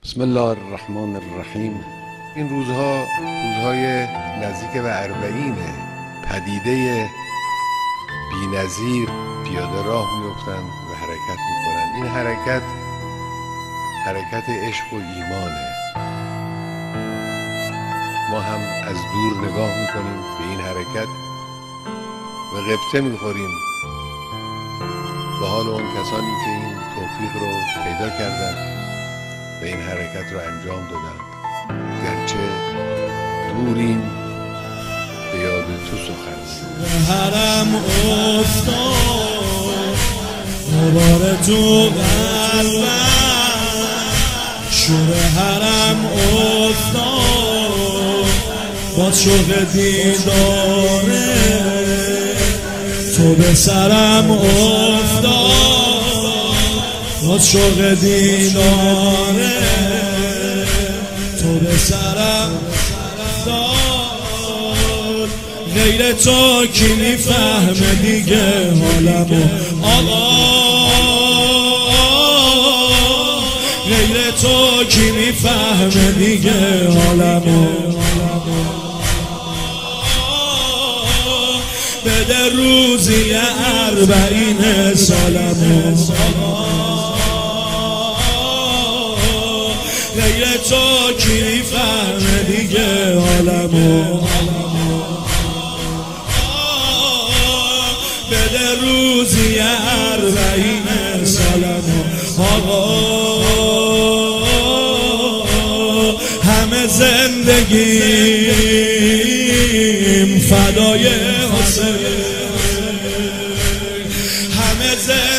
بسم الله الرحمن الرحیم. این روزهای نزدیک به 40 پدیده بی‌نظیر پیاده راه میفتن و حرکت میکنن. این حرکت عشق و ایمانه. ما هم از دور نگاه میکنیم به این حرکت و غبطه میخوریم به حال اون کسانی که این توفیق رو پیدا کردن و این حرکت رو انجام دادن. گرچه دوریم به یاد تو سخن حرم افتاد دوباره تو قلبم، شور حرم افتاد با شوق دیداره تو به سرم افتاد با شوق دیداره تو به سرم افتاد. غیر تو کی میفهمه دیگه حالمو آقا، غیر تو کی میفهمه دیگه حالمو. بده روزی 40 سالمو، غیر تو کی میفهمه دیگه حالمو. بده روزی 40 سالمو آقا. همه زندگیم فدای حسین، همه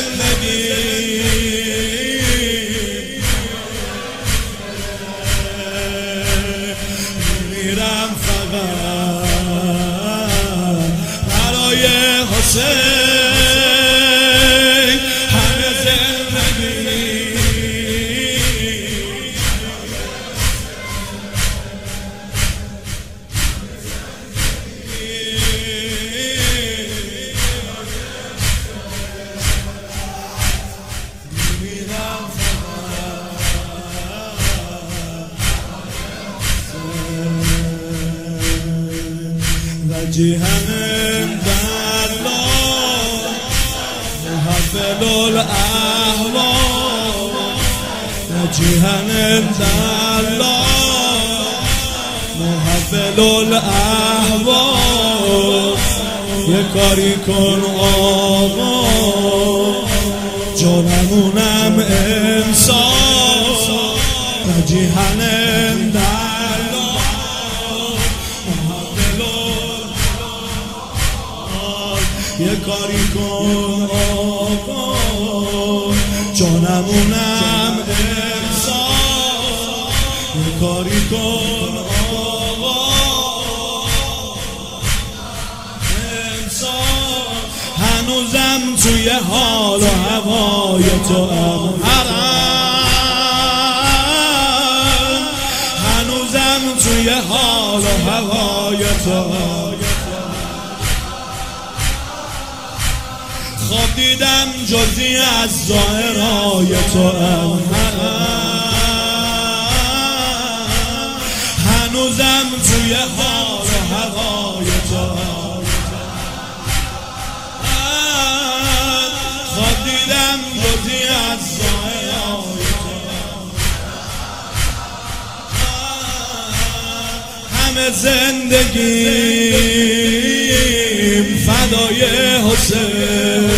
زندگیم میرم فقط برای حسین. همه جهنم دلا محفل الاحوال، جهنم دلا محفل الاحوال. یه کاری کن آقا جانمونم انسان، جهنم دلا یه کاری کن آقا جانمونم انسان، یه کاری کن آقا انسان. هنوزم توی حال و هوای تو ام حرم، هنوزم توی حال و هوای تو ام. خواب دیدم جزی از ظاهرهای تو ام هنوزم توی حال و هوای تو ام. خواب دیدم جزی از ظاهرهای تو ام. همه زندگیم فدای حسین،